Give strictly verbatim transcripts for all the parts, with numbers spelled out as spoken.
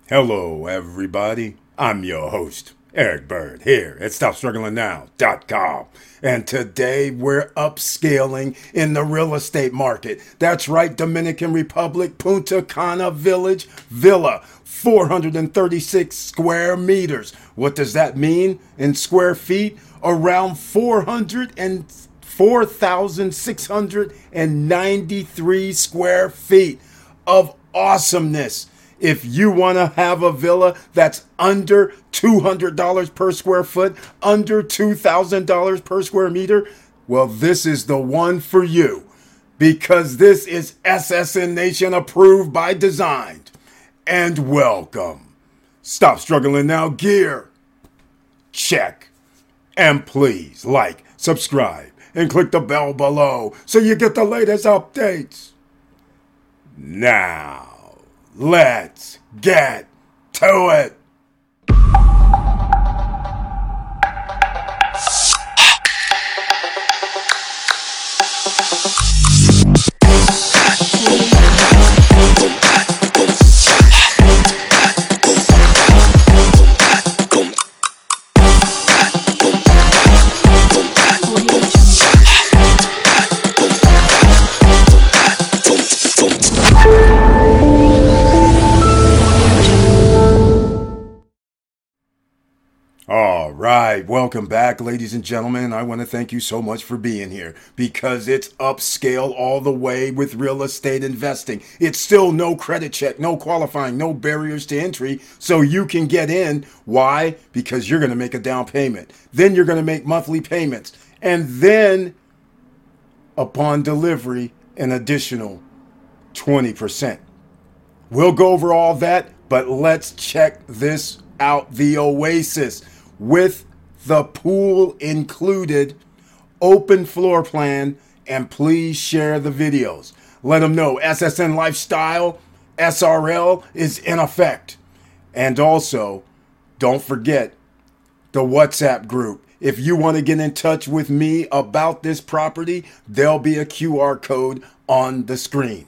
Hello, everybody. I'm your host, Eric Bird, here at stop struggling now dot com. And today we're upscaling in the real estate market. That's right, Dominican Republic, Punta Cana Village Villa, four hundred thirty-six square meters. What does that mean in square feet? Around four hundred four thousand six hundred ninety-three square feet of awesomeness. If you want to have a villa that's under two hundred dollars per square foot, under two thousand dollars per square meter, well, this is the one for you, because this is S S N Nation approved by design. And welcome. Stop struggling now gear. Check. And please like, subscribe, and click the bell below so you get the latest updates. Now, let's get to it. All right, welcome back, ladies and gentlemen. I want to thank you so much for being here, because it's upscale all the way with real estate investing. It's still no credit check, no qualifying, no barriers to entry, so you can get in. Why? Because you're going to make a down payment. Then you're going to make monthly payments. And then, upon delivery, an additional twenty percent. We'll go over all that, but let's check this out. The Oasis, with the pool included, open floor plan, and please share the videos. Let them know S S N Lifestyle, S R L, is in effect. And also, don't forget the WhatsApp group. If you want to get in touch with me about this property, there'll be a Q R code on the screen.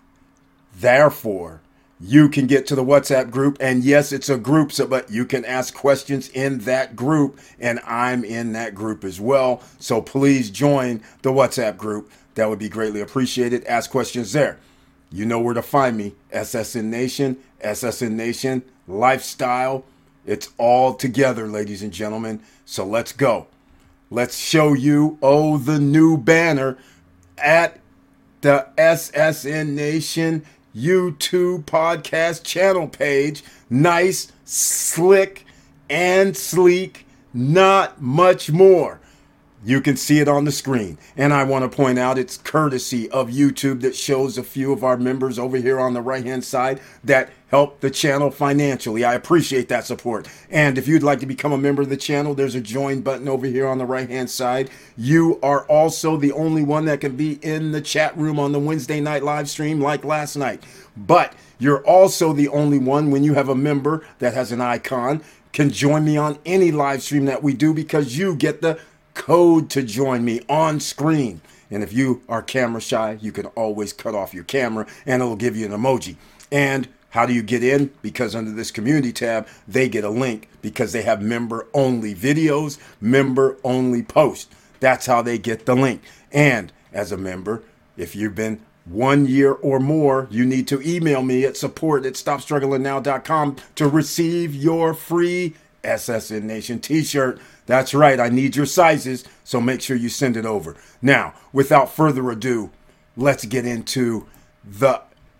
Therefore, you can get to the WhatsApp group, and yes, it's a group, so but you can ask questions in that group, and I'm in that group as well. So please join the WhatsApp group. That would be greatly appreciated. Ask questions there. You know where to find me. S S N Nation, S S N Nation, Lifestyle. It's all together, ladies and gentlemen. So let's go. Let's show you, oh, the new banner at the S S N Nation YouTube podcast channel page. Nice, slick, and sleek. Not much more. You can see it on the screen. And I want to point out it's courtesy of YouTube that shows a few of our members over here on the right-hand side that help the channel financially. I appreciate that support. And if you'd like to become a member of the channel, there's a join button over here on the right-hand side. You are also the only one that can be in the chat room on the Wednesday night live stream like last night. But you're also the only one, when you have a member that has an icon, can join me on any live stream that we do, because you get the code to join me on screen. And if you are camera shy, you can always cut off your camera and it'll give you an emoji. And how do you get in? Because under this community tab, they get a link, because they have member only videos, member only posts. That's how they get the link. And as a member, if you've been one year or more, you need to email me at support at stop struggling now dot com to receive your free S S N Nation t-shirt. That's right, I need your sizes, so make sure you send it over. Now, without further ado, let's get into the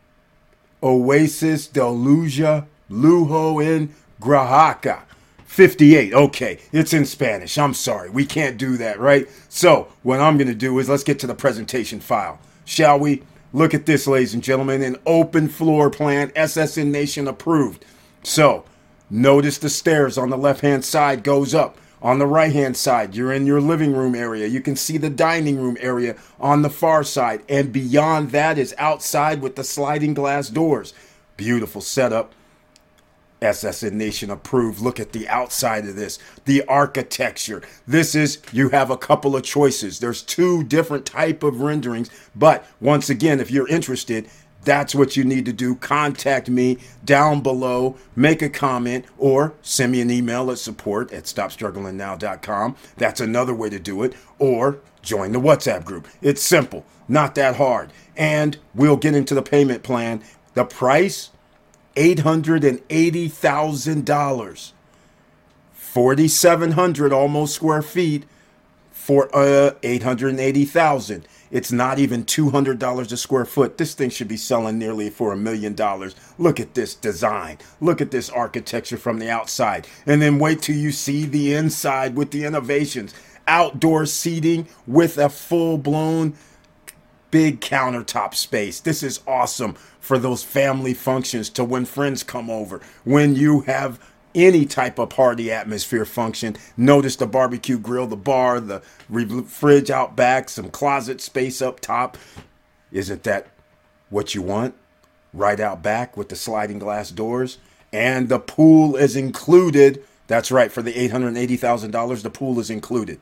Oasis de Luja Lujo in Grahaca. fifty-eight, okay, it's in Spanish. I'm sorry, we can't do that, right? So, what I'm going to do is let's get to the presentation file, shall we? Look at this, ladies and gentlemen, an open floor plan, S S N Nation approved. So, notice the stairs on the left-hand side goes up. On the right-hand side, you're in your living room area. You can see the dining room area on the far side. And beyond that is outside with the sliding glass doors. Beautiful setup. S S N Nation approved. Look at the outside of this, the architecture. This is, you have a couple of choices. There's two different type of renderings, but once again, if you're interested, That's what you need to do. Contact me down below, make a comment, or send me an email at support at stop struggling now dot com. That's another way to do it. Or join the WhatsApp group. It's simple, not that hard. And we'll get into the payment plan. The price, eight hundred eighty thousand dollars. forty-seven hundred almost square feet for uh, eight hundred eighty thousand dollars. It's not even two hundred dollars a square foot. This thing should be selling nearly for a million dollars. Look at this design. Look at this architecture from the outside. And then wait till you see the inside with the innovations. Outdoor seating with a full-blown big countertop space. This is awesome for those family functions, to when friends come over, when you have any type of party atmosphere function. Notice the barbecue grill, the bar, the fridge out back, some closet space up top. Isn't that what you want? Right out back with the sliding glass doors. And the pool is included. That's right, for the eight hundred eighty thousand dollars, the pool is included.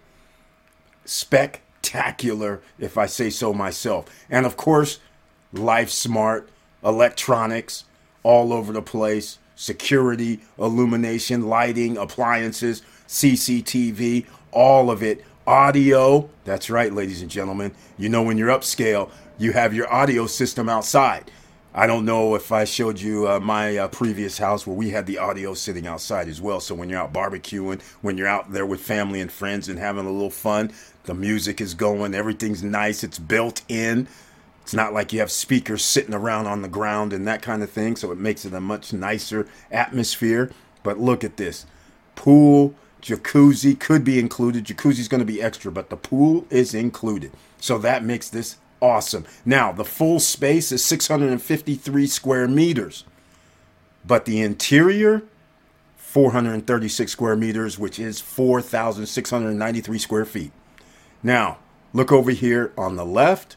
Spectacular, if I say so myself. And of course, Life Smart, electronics all over the place. Security, illumination, lighting, appliances, C C T V, all of it. Audio, that's right, ladies and gentlemen. You know, when you're upscale, you have your audio system outside. I don't know if I showed you uh, my uh, previous house where we had the audio sitting outside as well. So when you're out barbecuing, when you're out there with family and friends and having a little fun, the music is going, everything's nice, it's built in. It's not like you have speakers sitting around on the ground and that kind of thing, so it makes it a much nicer atmosphere. But look at this. Pool, jacuzzi could be included. Jacuzzi's going to be extra, but the pool is included. So that makes this awesome. Now, the full space is six hundred fifty-three square meters, but the interior, four hundred thirty-six square meters, which is four thousand six hundred ninety-three square feet. Now, look over here on the left.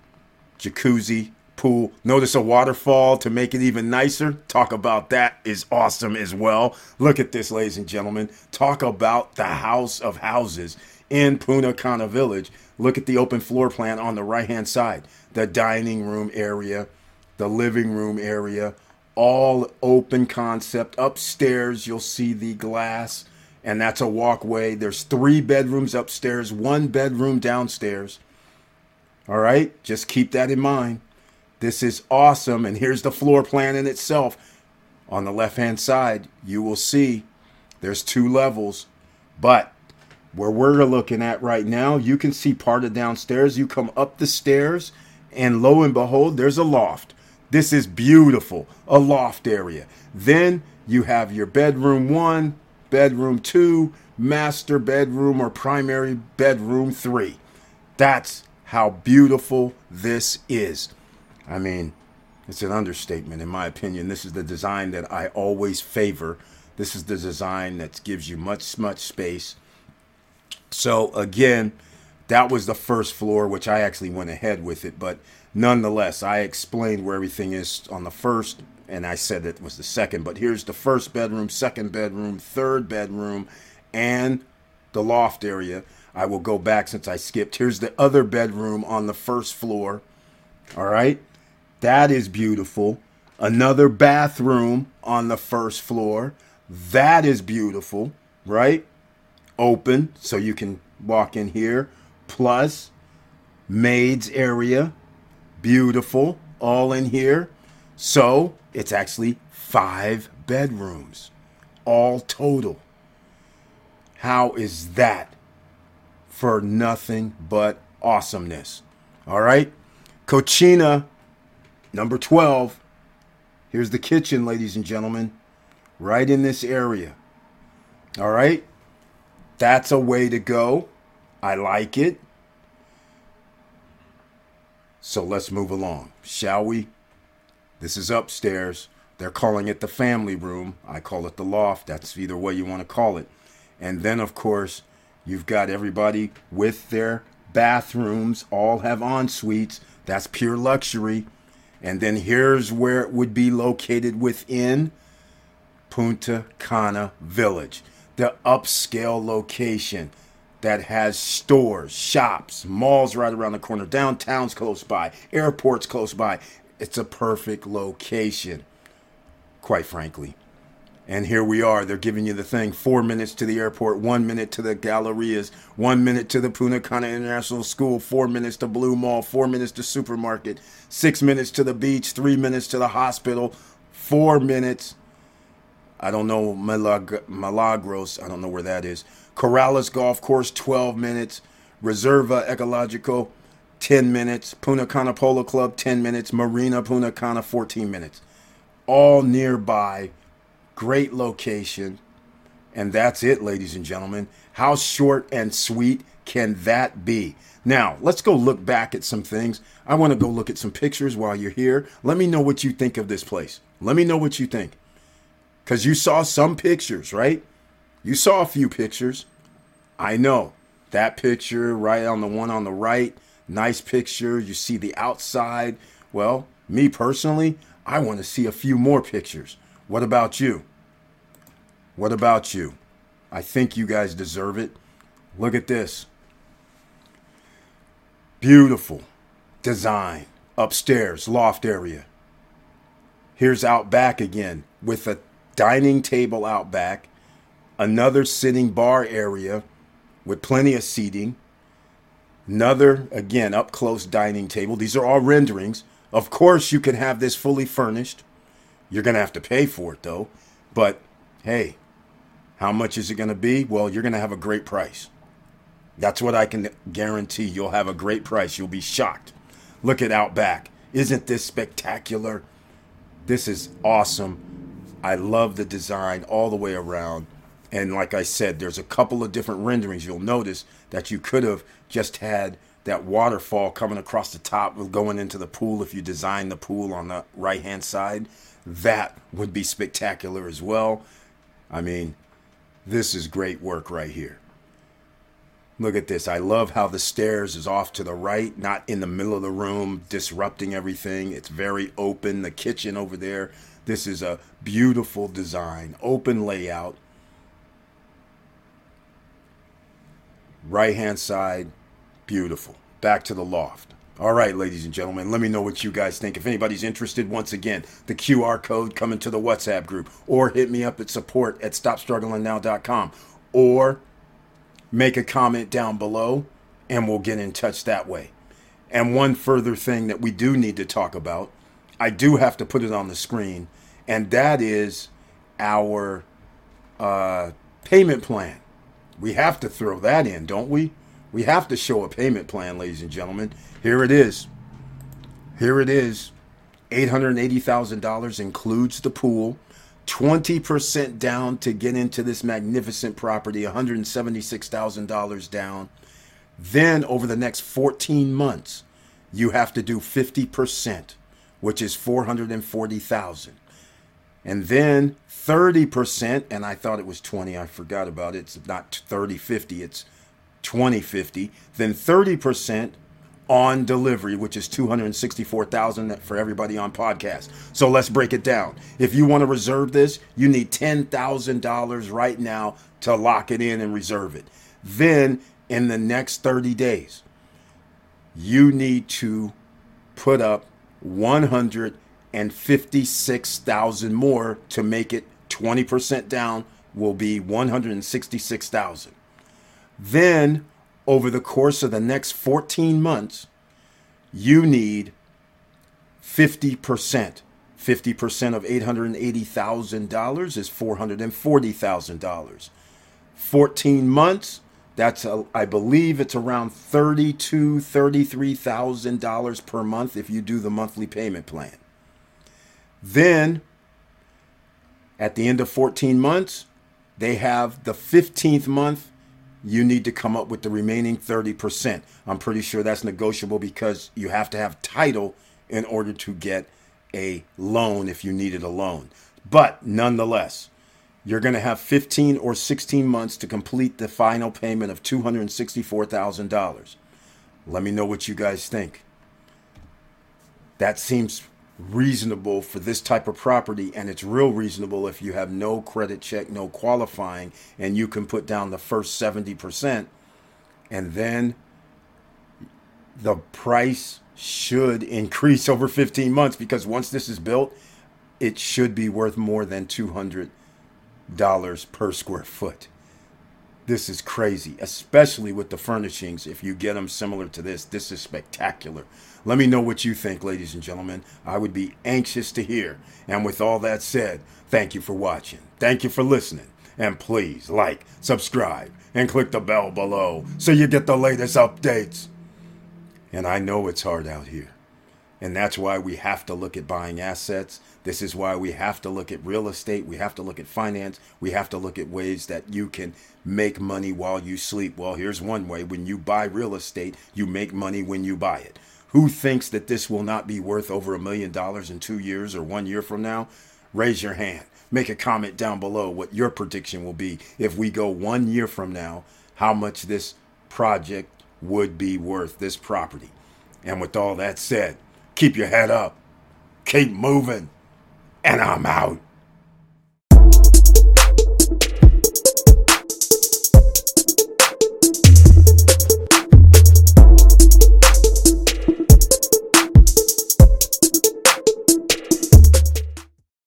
Jacuzzi, pool. Notice a waterfall to make it even nicer. Talk about that is awesome as well. Look at this, ladies and gentlemen. Talk about the house of houses in Punta Cana Village. Look at the open floor plan on the right-hand side. The dining room area, the living room area, all open concept. Upstairs, you'll see the glass, and that's a walkway. There's three bedrooms upstairs, one bedroom downstairs. All right, just keep that in mind. This is awesome. And here's the floor plan in itself. On the left-hand side, you will see there's two levels. But where we're looking at right now, you can see part of downstairs. You come up the stairs, and lo and behold, there's a loft. This is beautiful, a loft area. Then you have your bedroom one, bedroom two, master bedroom, or primary bedroom three. That's how beautiful this is. I mean, it's an understatement in my opinion. This is the design that I always favor. This is the design that gives you much, much space. So again, that was the first floor, which I actually went ahead with it. But nonetheless, I explained where everything is on the first, and I said it was the second. But here's the first bedroom, second bedroom, third bedroom, and the loft area. I will go back since I skipped. Here's the other bedroom on the first floor. All right. That is beautiful. Another bathroom on the first floor. That is beautiful, right? Open, so you can walk in here. Plus, maid's area. Beautiful. All in here. So, it's actually five bedrooms. All total. How is that for nothing but awesomeness? All right. Cochina, number twelve. Here's the kitchen, ladies and gentlemen. Right in this area. All right. That's a way to go. I like it. So let's move along, shall we? This is upstairs. They're calling it the family room. I call it the loft. That's either way you want to call it. And then, of course, you've got everybody with their bathrooms, all have en suites. That's pure luxury. And then here's where it would be located within Punta Cana Village, the upscale location that has stores, shops, malls right around the corner, downtowns close by, airports close by, It's a perfect location, quite frankly. And here we are. They're giving you the thing. Four minutes to the airport, one minute to the Gallerias, one minute to the Punta Cana International School, four minutes to Blue Mall, four minutes to supermarket, six minutes to the beach, three minutes to the hospital, four minutes. I don't know, Milag- Milagros, I don't know where that is. Corrales Golf Course, twelve minutes. Reserva Ecologico, ten minutes. Punta Cana Polo Club, ten minutes. Marina Punta Cana, fourteen minutes. All nearby. Great location. And that's it, ladies and gentlemen. How short and sweet can that be? Now, let's go look back at some things. I want to go look at some pictures while you're here. Let me know what you think of this place. Let me know what you think. Because you saw some pictures, right? You saw a few pictures. I know. That picture right on the one on the right, nice picture. You see the outside. Well, me personally, I want to see a few more pictures. What about you? What about you? I think you guys deserve it. Look at this. Beautiful design. Upstairs, loft area. Here's out back again with a dining table out back. Another sitting bar area with plenty of seating. Another, again, up close dining table. These are all renderings. Of course, you can have this fully furnished. You're going to have to pay for it, though. But, hey, how much is it going to be? Well, you're going to have a great price. That's what I can guarantee. You'll have a great price. You'll be shocked. Look at Outback. Isn't this spectacular? This is awesome. I love the design all the way around. And like I said, there's a couple of different renderings. You'll notice that you could have just had that waterfall coming across the top going into the pool if you design the pool on the right-hand side. That would be spectacular as well. I mean, this is great work right here. Look at this. I love how the stairs is off to the right, not in the middle of the room, disrupting everything. It's very open. The kitchen over there. This is a beautiful design, open layout. Right-hand side, beautiful. Back to the loft. All right, ladies and gentlemen, let me know what you guys think. If anybody's interested, once again, the Q R code coming to the WhatsApp group, or hit me up at support at stop struggling now dot com, or make a comment down below, and we'll get in touch that way. And one further thing that we do need to talk about, I do have to put it on the screen, and that is our uh, payment plan. We have to throw that in, don't we? We have to show a payment plan, ladies and gentlemen. Here it is. Here it is. eight hundred eighty thousand dollars includes the pool. twenty percent down to get into this magnificent property. one hundred seventy-six thousand dollars down. Then over the next fourteen months, you have to do fifty percent, which is four hundred forty thousand dollars. And then thirty percent, and I thought it was twenty, I forgot about it. It's not thirty fifty, it's twenty fifty. Then thirty percent on delivery, which is two hundred sixty-four thousand dollars for everybody on podcast. So let's break it down. If you want to reserve this, you need ten thousand dollars right now to lock it in and reserve it. Then in the next thirty days, you need to put up one hundred fifty-six thousand dollars more to make it twenty percent down, will be one hundred sixty-six thousand dollars. Then over the course of the next fourteen months, you need fifty percent. fifty percent of eight hundred eighty thousand dollars is four hundred forty thousand dollars. fourteen months, that's, a, I believe it's around thirty-two thousand dollars, thirty-three thousand dollars per month if you do the monthly payment plan. Then, at the end of fourteen months, they have the fifteenth month. You need to come up with the remaining thirty percent. I'm pretty sure that's negotiable because you have to have title in order to get a loan if you needed a loan. But nonetheless, you're going to have fifteen or sixteen months to complete the final payment of two hundred sixty-four thousand dollars. Let me know what you guys think. That seems reasonable for this type of property, and it's real reasonable if you have no credit check, no qualifying, and you can put down the first seventy percent, and then the price should increase over fifteen months, because once this is built, it should be worth more than two hundred dollars per square foot. This is crazy, especially with the furnishings. If you get them similar to this, this is spectacular. Let me know what you think, ladies and gentlemen. I would be anxious to hear. And with all that said, thank you for watching. Thank you for listening. And please like, subscribe, and click the bell below so you get the latest updates. And I know it's hard out here. And that's why we have to look at buying assets. This is why we have to look at real estate. We have to look at finance. We have to look at ways that you can make money while you sleep. Well, here's one way. When you buy real estate, you make money when you buy it. Who thinks that this will not be worth over a million dollars in two years or one year from now? Raise your hand. Make a comment down below what your prediction will be if we go one year from now, how much this project would be worth, this property. And with all that said, keep your head up, keep moving, and I'm out.